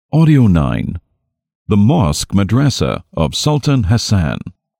Audio 9. The Mosque Madrasa of Sultan Hassan.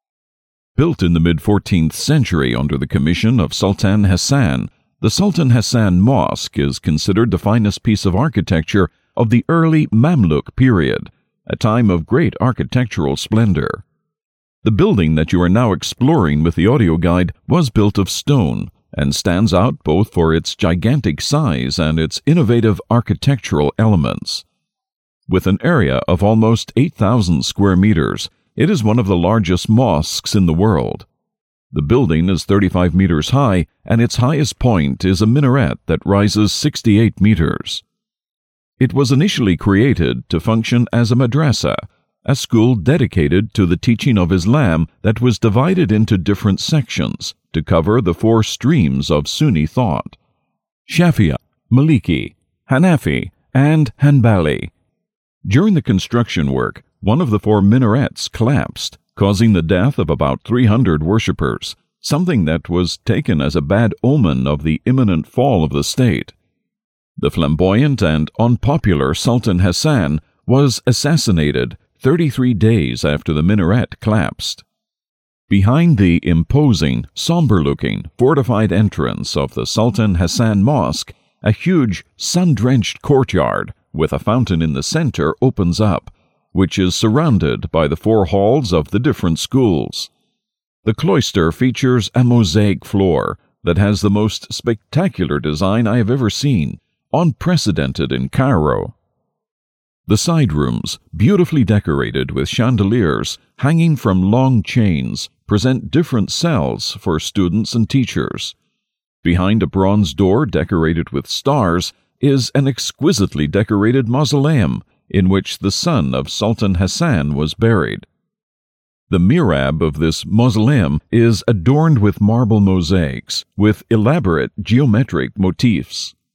Built in the mid-14th century under the commission of Sultan Hassan, the Sultan Hassan Mosque is considered the finest piece of architecture of the early Mamluk period, a time of great architectural splendor. The building that you are now exploring with the audio guide was built of stone and stands out both for its gigantic size and its innovative architectural elements. With an area of almost 8,000 square meters, it is one of the largest mosques in the world. The building is 35 meters high, and its highest point is a minaret that rises 68 meters. It was initially created to function as a madrasa, a school dedicated to the teaching of Islam that was divided into different sections to cover the four streams of Sunni thought: Shafi'i, Maliki, Hanafi, and Hanbali. During the construction work, one of the four minarets collapsed, causing the death of about 300 worshippers, something that was taken as a bad omen of the imminent fall of the state. The flamboyant and unpopular Sultan Hassan was assassinated 33 days after the minaret collapsed. Behind the imposing, somber-looking, fortified entrance of the Sultan Hassan Mosque, a huge, sun-drenched courtyard with a fountain in the center opens up, which is surrounded by the four halls of the different schools. The cloister features a mosaic floor that has the most spectacular design I have ever seen, unprecedented in Cairo. The side rooms, beautifully decorated with chandeliers hanging from long chains, present different cells for students and teachers. Behind a bronze door decorated with stars is an exquisitely decorated mausoleum in which the son of Sultan Hassan was buried. The mihrab of this mausoleum is adorned with marble mosaics with elaborate geometric motifs.